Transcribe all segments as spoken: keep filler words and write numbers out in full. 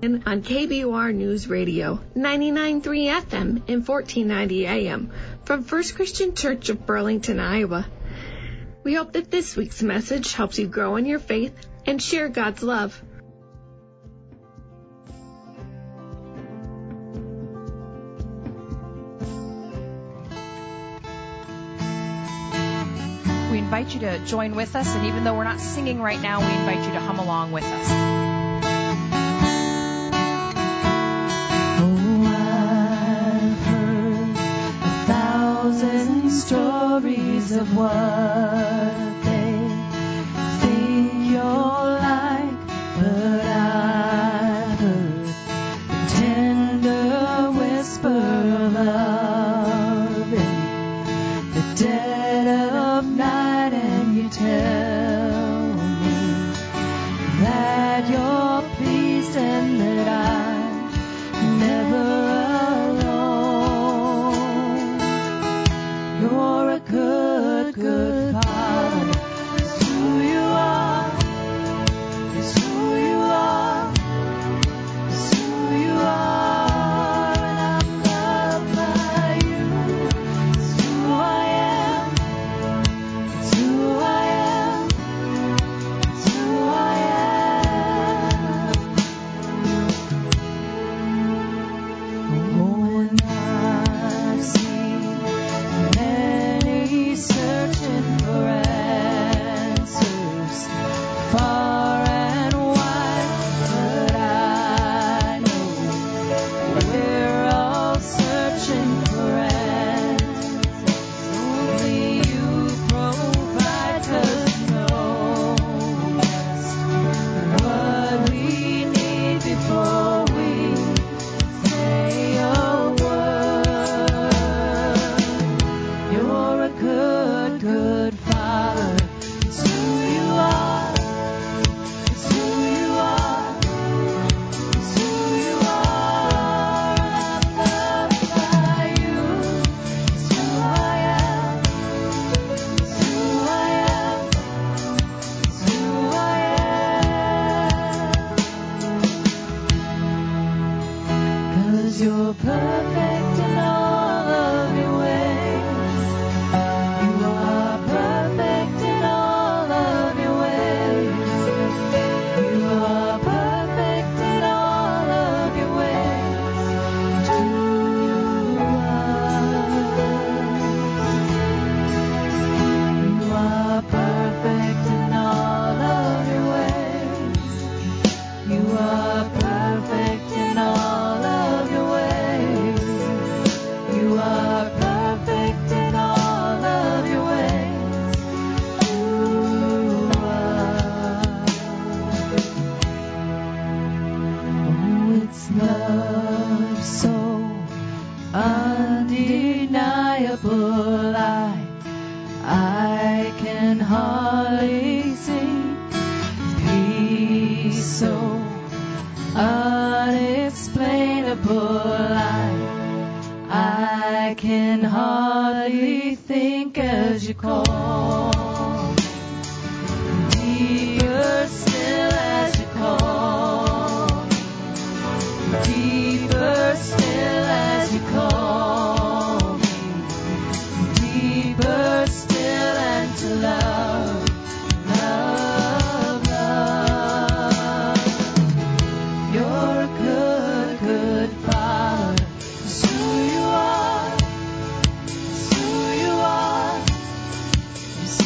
on K B O R News Radio, ninety-nine point three F M and fourteen ninety A M from First Christian Church of Burlington, Iowa. We hope that this week's message helps you grow in your faith and share God's love. We invite you to join with us, and even though we're not singing right now, we invite you to hum along with us. Oh, I've heard a thousand stories of what they think you're like, but I've heard the tender whisper of love in the dead of night, and you tell me that you're pleased and that I'm never alone. You're a good, good Father. It's who you are. It's who you are. It's who you are. And I'm loved by you. It's who I am. It's who I am. It's who I am. Oh, and I've seen many searching for answers far and wide, but I know we're all searching for answers. Only you provide, 'cause you know best what we need before we say a word. You're a good, good Father. It's who you are. It's who you are. It's who you are. I'm loved by you. It's who I am. It's who I am. It's who I am. 'Cause you're perfect in all of your ways. You are perfect in all of your ways. You are perfect in all of your ways. To us. You are perfect in all of your ways. You are perfect in all of your ways. You are perfect in all of your ways. To us. Oh, it's love so undeniable, I I can hardly think. Peace so unexplainable, I I can hardly think as you call. Deeper still as you call. Deeper still as you call me. Deeper still, and to love, love, love. You're a good, good Father. It's who you are. It's who you are. It's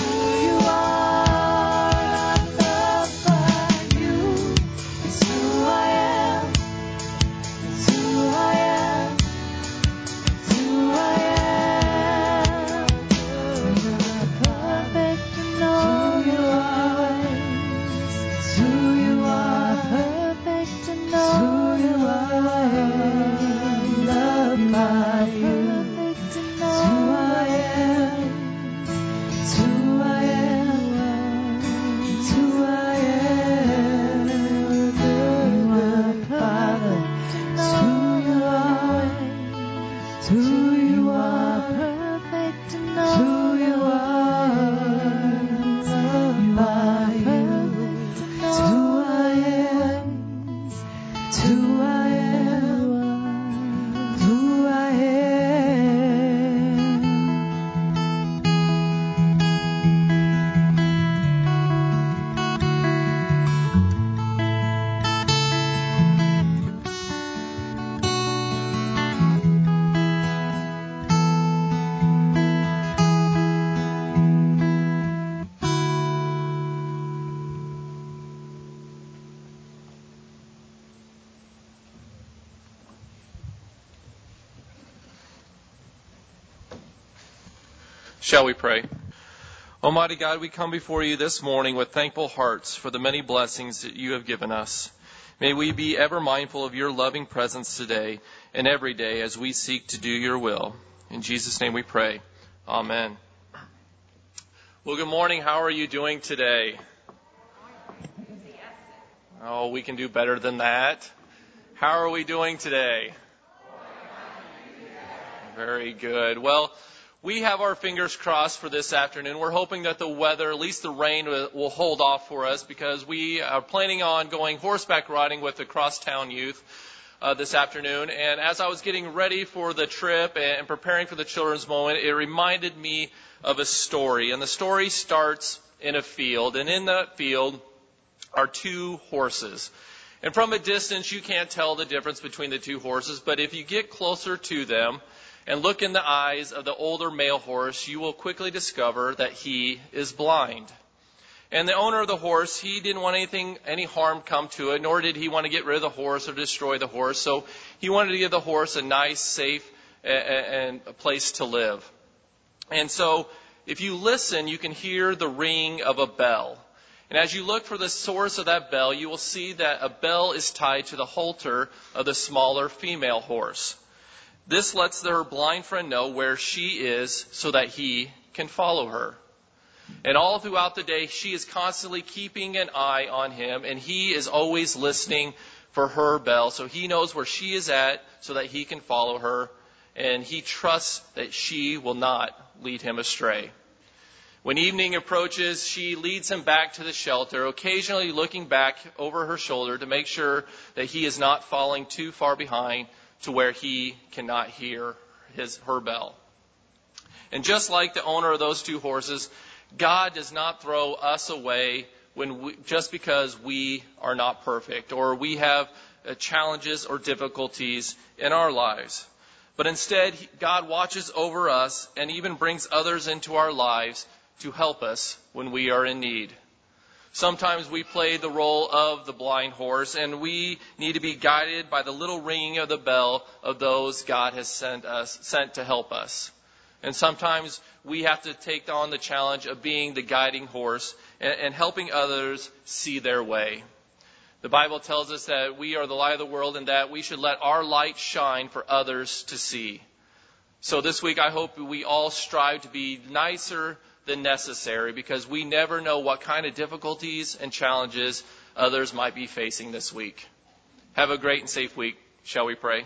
Shall we pray? Almighty God, we come before you this morning with thankful hearts for the many blessings that you have given us. May we be ever mindful of your loving presence today and every day as we seek to do your will. In Jesus' name we pray. Amen. Well, good morning. How are you doing today? Oh, we can do better than that. How are we doing today? Very good. Well, we have our fingers crossed for this afternoon. We're hoping that the weather, at least the rain, will hold off for us because we are planning on going horseback riding with the Crosstown youth uh, this afternoon. And as I was getting ready for the trip and preparing for the children's moment, it reminded me of a story. And the story starts in a field. And in that field are two horses. And from a distance, you can't tell the difference between the two horses. But if you get closer to them and look in the eyes of the older male horse, you will quickly discover that he is blind. And the owner of the horse, he didn't want anything, any harm come to it, nor did he want to get rid of the horse or destroy the horse. So he wanted to give the horse a nice, safe, and a place to live. And so if you listen, you can hear the ring of a bell. And as you look for the source of that bell, you will see that a bell is tied to the halter of the smaller female horse. This lets her blind friend know where she is so that he can follow her. And all throughout the day, she is constantly keeping an eye on him, and he is always listening for her bell. So he knows where she is at so that he can follow her, and he trusts that she will not lead him astray. When evening approaches, she leads him back to the shelter, occasionally looking back over her shoulder to make sure that he is not falling too far behind to where he cannot hear his her bell. And just like the owner of those two horses, God does not throw us away when we, just because we are not perfect or we have uh, challenges or difficulties in our lives. But instead, God watches over us and even brings others into our lives to help us when we are in need. Sometimes we play the role of the blind horse, and we need to be guided by the little ringing of the bell of those God has sent us, sent to help us. And sometimes we have to take on the challenge of being the guiding horse and, and helping others see their way. The Bible tells us that we are the light of the world and that we should let our light shine for others to see. So this week I hope we all strive to be nicer than necessary, because we never know what kind of difficulties and challenges others might be facing this week. Have a great and safe week. Shall we pray?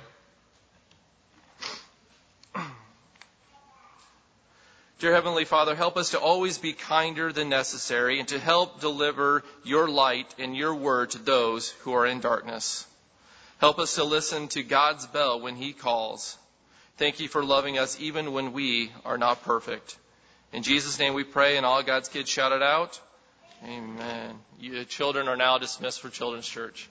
Dear Heavenly Father, help us to always be kinder than necessary and to help deliver your light and your word to those who are in darkness. Help us to listen to God's bell when he calls. Thank you for loving us even when we are not perfect. In Jesus' name we pray, and all God's kids shout it out. Amen. You children are now dismissed for Children's Church.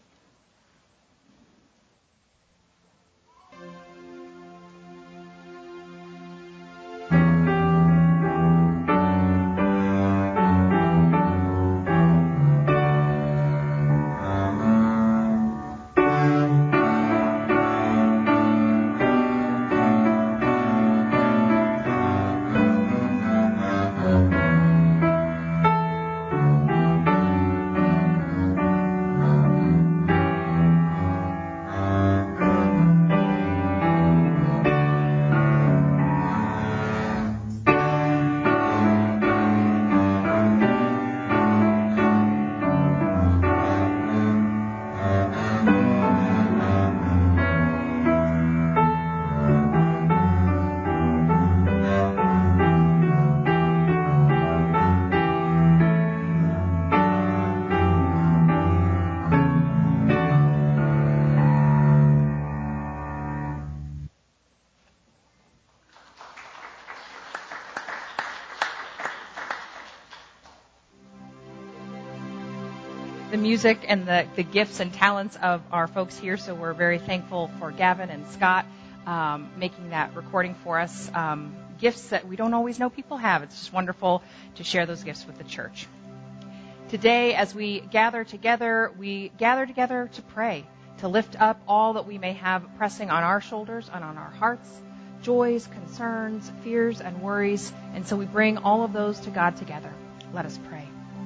The music and the, the gifts and talents of our folks here. So we're very thankful for Gavin and Scott um, making that recording for us. Um, gifts that we don't always know people have. It's just wonderful to share those gifts with the church. Today, as we gather together, we gather together to pray, to lift up all that we may have pressing on our shoulders and on our hearts, joys, concerns, fears, and worries. And so we bring all of those to God together. Let us pray.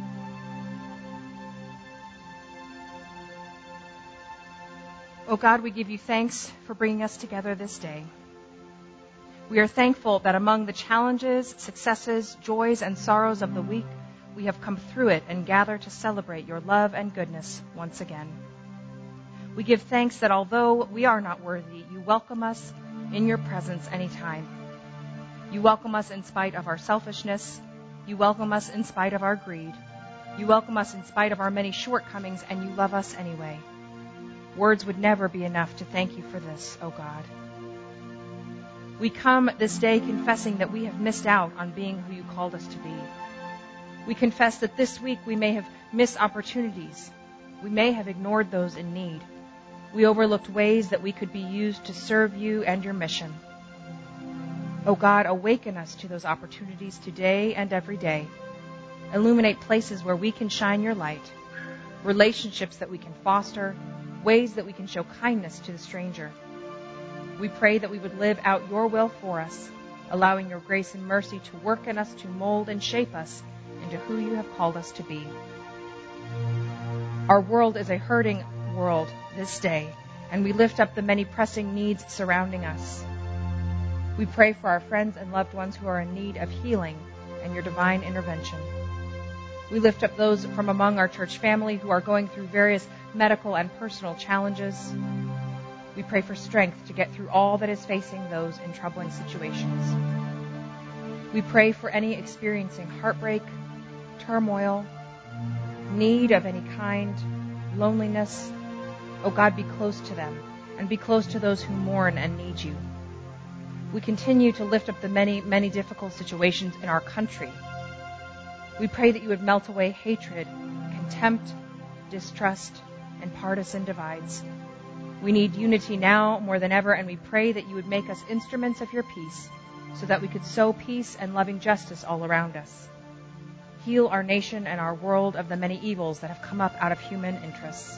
Oh God, we give you thanks for bringing us together this day. We are thankful that among the challenges, successes, joys, and sorrows of the week, we have come through it and gather to celebrate your love and goodness once again. We give thanks that although we are not worthy, you welcome us in your presence anytime. You welcome us in spite of our selfishness. You welcome us in spite of our greed. You welcome us in spite of our many shortcomings, and you love us anyway. Words would never be enough to thank you for this, O God. We come this day confessing that we have missed out on being who you called us to be. We confess that this week we may have missed opportunities. We may have ignored those in need. We overlooked ways that we could be used to serve you and your mission. O God, awaken us to those opportunities today and every day. Illuminate places where we can shine your light, relationships that we can foster, ways that we can show kindness to the stranger. We pray that we would live out your will for us, allowing your grace and mercy to work in us to mold and shape us into who you have called us to be. Our world is a hurting world this day, and we lift up the many pressing needs surrounding us. We pray for our friends and loved ones who are in need of healing and your divine intervention. We lift up those from among our church family who are going through various medical and personal challenges. We pray for strength to get through all that is facing those in troubling situations. We pray for any experiencing heartbreak, turmoil, need of any kind, loneliness. Oh God, be close to them and be close to those who mourn and need you. We continue to lift up the many, many difficult situations in our country. We pray that you would melt away hatred, contempt, distrust, and partisan divides. We need unity now more than ever, and we pray that you would make us instruments of your peace so that we could sow peace and loving justice all around us. Heal our nation and our world of the many evils that have come up out of human interests.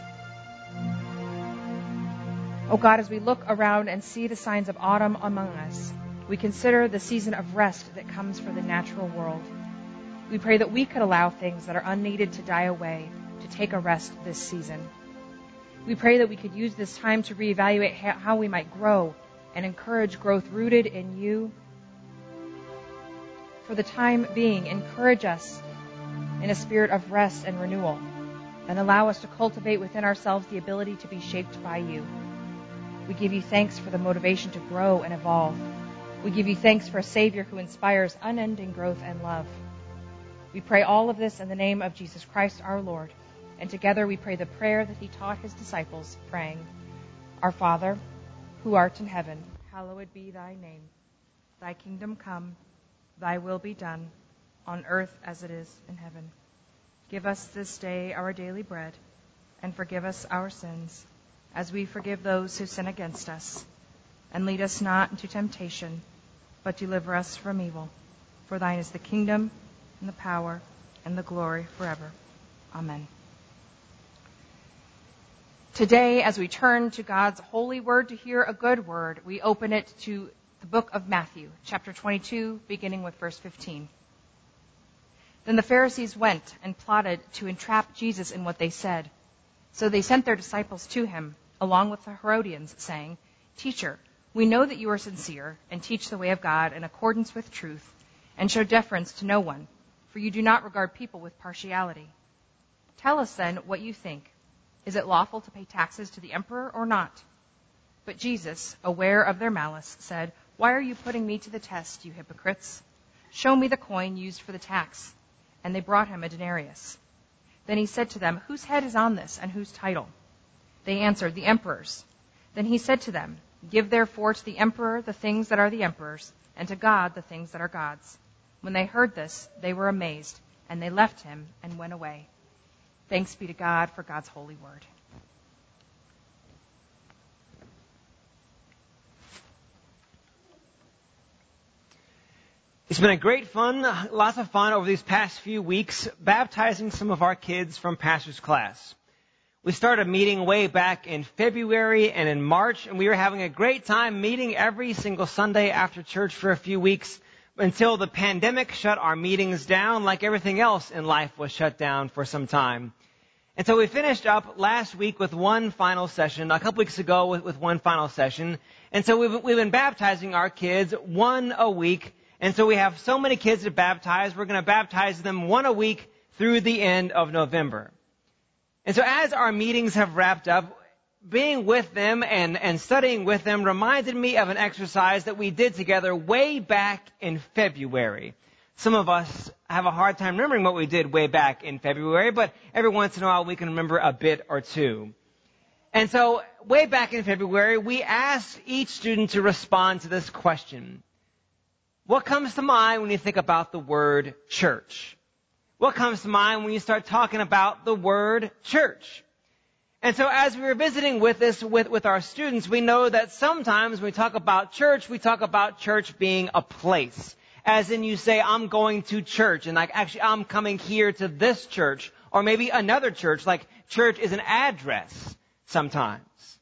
Oh God, as we look around and see the signs of autumn among us, we consider the season of rest that comes for the natural world. We pray that we could allow things that are unneeded to die away, to take a rest this season. We pray that we could use this time to reevaluate how we might grow and encourage growth rooted in you. For the time being, encourage us in a spirit of rest and renewal, and allow us to cultivate within ourselves the ability to be shaped by you. We give you thanks for the motivation to grow and evolve. We give you thanks for a Savior who inspires unending growth and love. We pray all of this in the name of Jesus Christ our Lord. And together we pray the prayer that he taught his disciples, praying, Our Father, who art in heaven, hallowed be thy name. Thy kingdom come, thy will be done, on earth as it is in heaven. Give us this day our daily bread, and forgive us our sins, as we forgive those who sin against us. And lead us not into temptation, but deliver us from evil. For thine is the kingdom, and the power, and the glory forever. Amen. Today, as we turn to God's holy word to hear a good word, we open it to the book of Matthew, chapter twenty-two, beginning with verse fifteen. Then the Pharisees went and plotted to entrap Jesus in what they said. So they sent their disciples to him, along with the Herodians, saying, Teacher, we know that you are sincere and teach the way of God in accordance with truth, and show deference to no one, for you do not regard people with partiality. Tell us then what you think. Is it lawful to pay taxes to the emperor or not? But Jesus, aware of their malice, said, Why are you putting me to the test, you hypocrites? Show me the coin used for the tax. And they brought him a denarius. Then he said to them, Whose head is on this, and whose title? They answered, The emperor's. Then he said to them, Give therefore to the emperor the things that are the emperor's, and to God the things that are God's. When they heard this, they were amazed, and they left him and went away. Thanks be to God for God's holy word. It's been a great fun, lots of fun over these past few weeks, baptizing some of our kids from Pastor's class. We started meeting way back in February and in March, and we were having a great time meeting every single Sunday after church for a few weeks until the pandemic shut our meetings down like everything else in life was shut down for some time. And so we finished up last week with one final session, a couple weeks ago with, with one final session. And so we've, we've been baptizing our kids one a week. And so we have so many kids to baptize, we're going to baptize them one a week through the end of November. And so as our meetings have wrapped up, being with them and, and studying with them reminded me of an exercise that we did together way back in February. Some of us have a hard time remembering what we did way back in February, but every once in a while we can remember a bit or two. And so way back in February, we asked each student to respond to this question. What comes to mind when you think about the word church? What comes to mind when you start talking about the word church? And so as we were visiting with this with, with our students, we know that sometimes when we talk about church, we talk about church being a place. As in you say, I'm going to church, and like actually I'm coming here to this church, or maybe another church, like church is an address sometimes.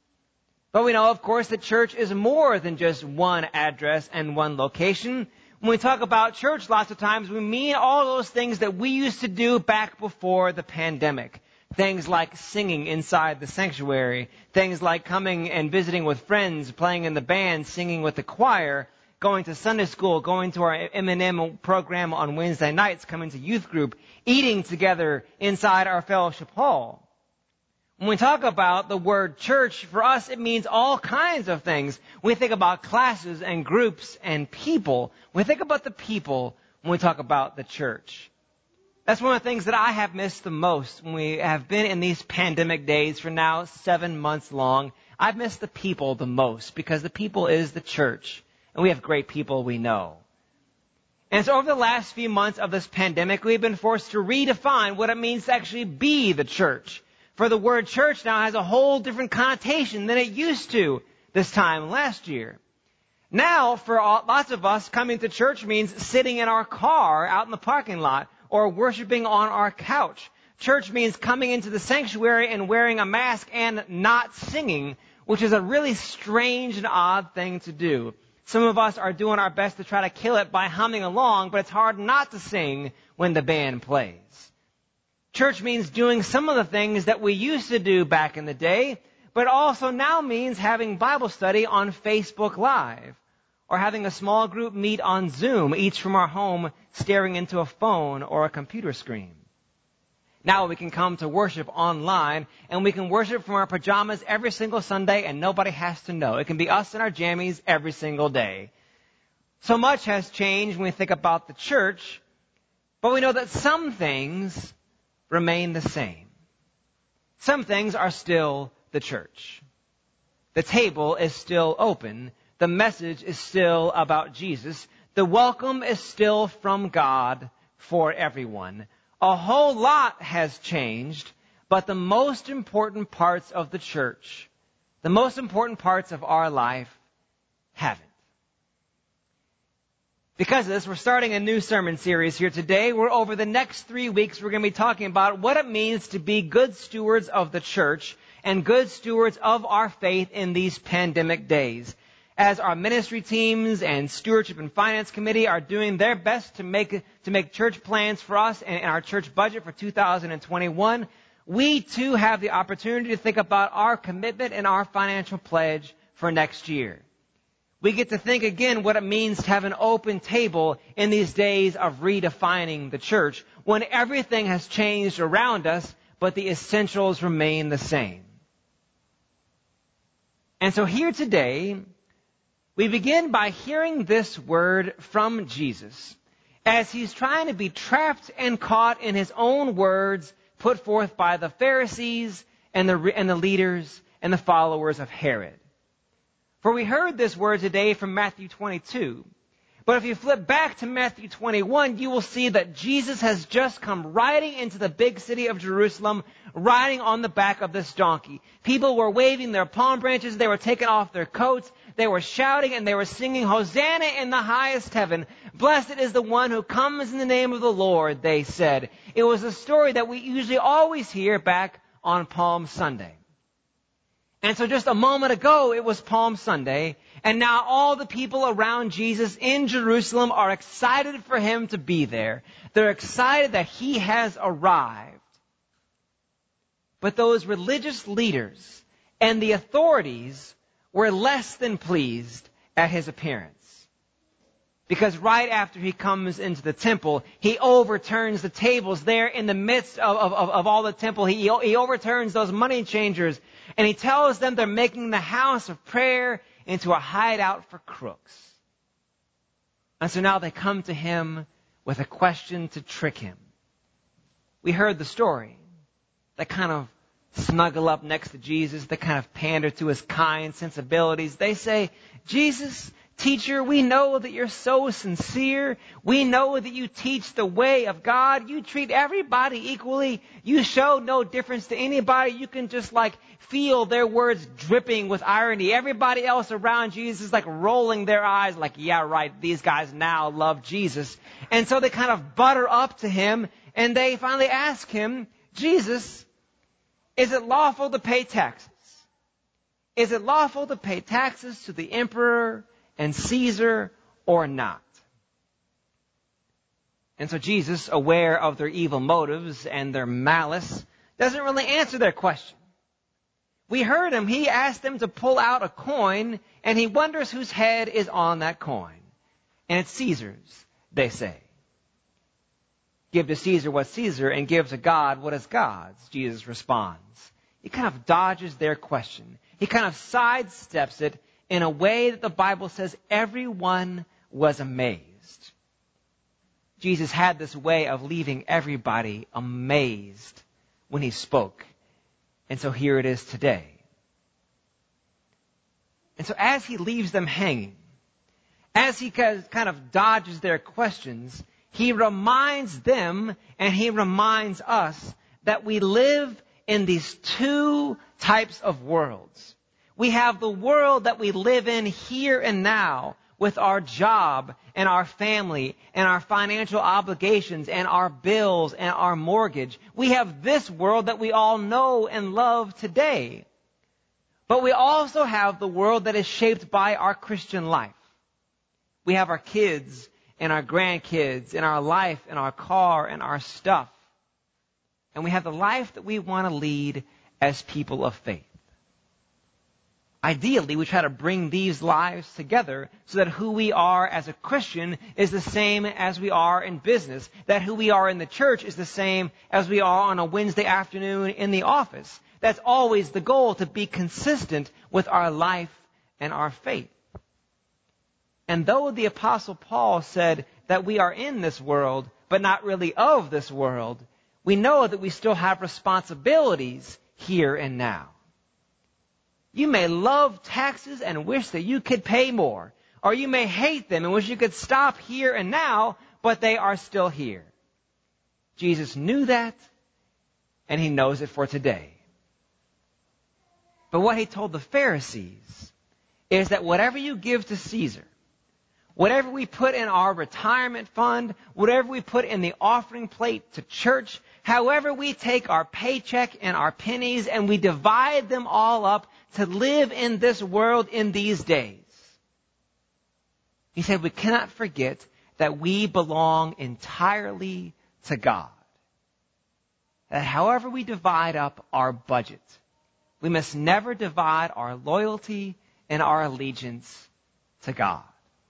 But we know, of course, that church is more than just one address and one location. When we talk about church, lots of times we mean all those things that we used to do back before the pandemic. Things like singing inside the sanctuary, things like coming and visiting with friends, playing in the band, singing with the choir, going to Sunday school, going to our M and M program on Wednesday nights, coming to youth group, eating together inside our fellowship hall. When we talk about the word church, for us it means all kinds of things. We think about classes and groups and people. We think about the people when we talk about the church. That's one of the things that I have missed the most when we have been in these pandemic days for now seven months long. I've missed the people the most because the people is the church. And we have great people we know. And so over the last few months of this pandemic, we've been forced to redefine what it means to actually be the church. For the word church now has a whole different connotation than it used to this time last year. Now, for all, lots of us, coming to church means sitting in our car out in the parking lot or worshiping on our couch. Church means coming into the sanctuary and wearing a mask and not singing, which is a really strange and odd thing to do. Some of us are doing our best to try to kill it by humming along, but it's hard not to sing when the band plays. Church means doing some of the things that we used to do back in the day, but also now means having Bible study on Facebook Live, or having a small group meet on Zoom, each from our home staring into a phone or a computer screen. Now we can come to worship online, and we can worship from our pajamas every single Sunday, and nobody has to know. It can be us in our jammies every single day. So much has changed when we think about the church, but we know that some things remain the same. Some things are still the church. The table is still open. The message is still about Jesus. The welcome is still from God for everyone. A whole lot has changed, but the most important parts of the church, the most important parts of our life, haven't. Because of this, we're starting a new sermon series here today, where over the next three weeks we're going to be talking about what it means to be good stewards of the church and good stewards of our faith in these pandemic days. As our ministry teams and stewardship and finance committee are doing their best to make to make church plans for us and, and our church budget for two thousand twenty-one, we too have the opportunity to think about our commitment and our financial pledge for next year. We get to think again what it means to have an open table in these days of redefining the church, when everything has changed around us, but the essentials remain the same. And so here today, we begin by hearing this word from Jesus as he's trying to be trapped and caught in his own words put forth by the Pharisees and the, and the leaders and the followers of Herod. For we heard this word today from Matthew twenty-two. But if you flip back to Matthew twenty-one, you will see that Jesus has just come riding into the big city of Jerusalem, riding on the back of this donkey. People were waving their palm branches, they were taking off their coats, they were shouting and they were singing, "Hosanna in the highest heaven. Blessed is the one who comes in the name of the Lord," they said. It was a story that we usually always hear back on Palm Sunday. And so just a moment ago, it was Palm Sunday, and now all the people around Jesus in Jerusalem are excited for him to be there. They're excited that he has arrived. But those religious leaders and the authorities were less than pleased at his appearance. Because right after he comes into the temple, he overturns the tables there in the midst of, of, of all the temple. He, he overturns those money changers, and he tells them they're making the house of prayer into a hideout for crooks. And so now they come to him with a question to trick him. We heard the story. They kind of snuggle up next to Jesus. They kind of pander to his kind sensibilities. They say, Jesus, teacher, we know that you're so sincere. We know that you teach the way of God. You treat everybody equally. You show no difference to anybody. You can just like feel their words dripping with irony. Everybody else around Jesus is like rolling their eyes like, yeah, right, these guys now love Jesus. And so they kind of butter up to him, and they finally ask him, Jesus, is it lawful to pay taxes? Is it lawful to pay taxes to the emperor and Caesar or not? And so Jesus, aware of their evil motives and their malice, doesn't really answer their question. We heard him. He asked them to pull out a coin, and he wonders whose head is on that coin. And it's Caesar's, they say. Give to Caesar what's Caesar, and give to God what is God's, Jesus responds. He kind of dodges their question. He kind of sidesteps it in a way that the Bible says everyone was amazed. Jesus had this way of leaving everybody amazed when he spoke. And so here it is today. And so as he leaves them hanging, as he kind of dodges their questions, he reminds them and he reminds us that we live in these two types of worlds. We have the world that we live in here and now with our job and our family and our financial obligations and our bills and our mortgage. We have this world that we all know and love today. But we also have the world that is shaped by our Christian life. We have our kids and our grandkids and our life and our car and our stuff. And we have the life that we want to lead as people of faith. Ideally, we try to bring these lives together so that who we are as a Christian is the same as we are in business, that who we are in the church is the same as we are on a Wednesday afternoon in the office. That's always the goal, to be consistent with our life and our faith. And though the Apostle Paul said that we are in this world, but not really of this world, we know that we still have responsibilities here and now. You may love taxes and wish that you could pay more. Or you may hate them and wish you could stop here and now, but they are still here. Jesus knew that, and he knows it for today. But what he told the Pharisees is that whatever you give to Caesar, whatever we put in our retirement fund, whatever we put in the offering plate to church, however we take our paycheck and our pennies and we divide them all up to live in this world in these days. He said we cannot forget that we belong entirely to God. That however we divide up our budget, we must never divide our loyalty and our allegiance to God.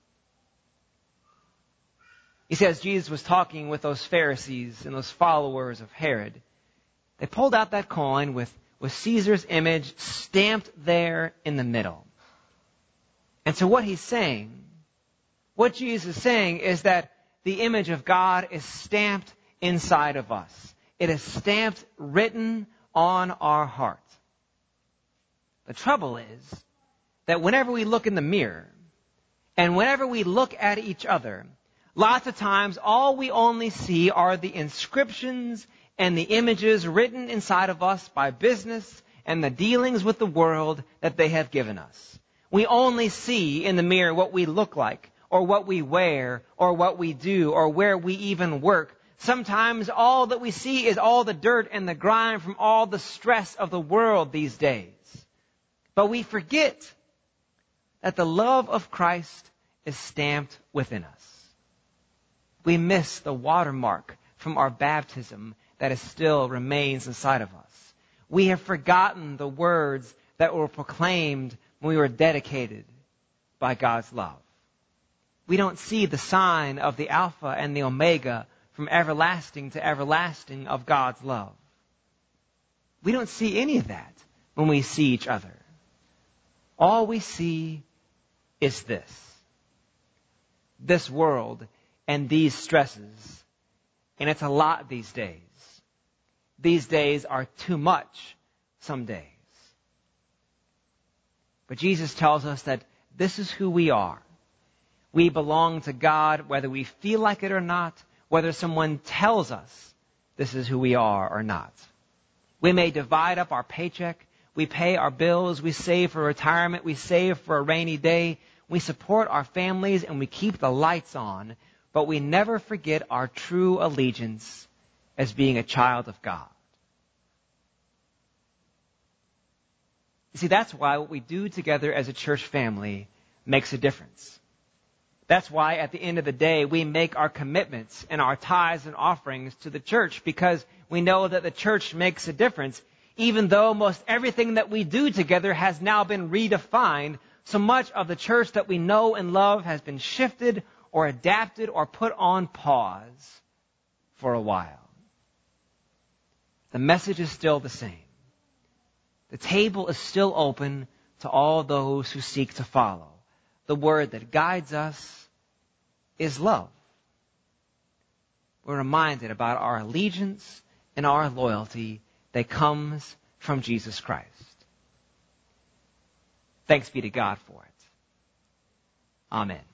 He says Jesus was talking with those Pharisees and those followers of Herod. They pulled out that coin with, with Caesar's image stamped there in the middle. And so what he's saying, what Jesus is saying is that the image of God is stamped inside of us. It is stamped, written on our heart. The trouble is that whenever we look in the mirror and whenever we look at each other, lots of times, all we only see are the inscriptions and the images written inside of us by business and the dealings with the world that they have given us. We only see in the mirror what we look like, or what we wear, or what we do, or where we even work. Sometimes all that we see is all the dirt and the grime from all the stress of the world these days. But we forget that the love of Christ is stamped within us. We miss the watermark from our baptism that is still remains inside of us. We have forgotten the words that were proclaimed when we were dedicated by God's love. We don't see the sign of the Alpha and the Omega from everlasting to everlasting of God's love. We don't see any of that when we see each other. All we see is this. This world and these stresses. And it's a lot these days. These days are too much some days. But Jesus tells us that this is who we are. We belong to God whether we feel like it or not, whether someone tells us this is who we are or not. We may divide up our paycheck. We pay our bills. We save for retirement. We save for a rainy day. We support our families and we keep the lights on. But we never forget our true allegiance as being a child of God. You see, that's why what we do together as a church family makes a difference. That's why at the end of the day, we make our commitments and our tithes and offerings to the church, because we know that the church makes a difference, even though most everything that we do together has now been redefined. So much of the church that we know and love has been shifted or adapted or put on pause for a while. The message is still the same. The table is still open to all those who seek to follow. The word that guides us is love. We're reminded about our allegiance and our loyalty that comes from Jesus Christ. Thanks be to God for it. Amen.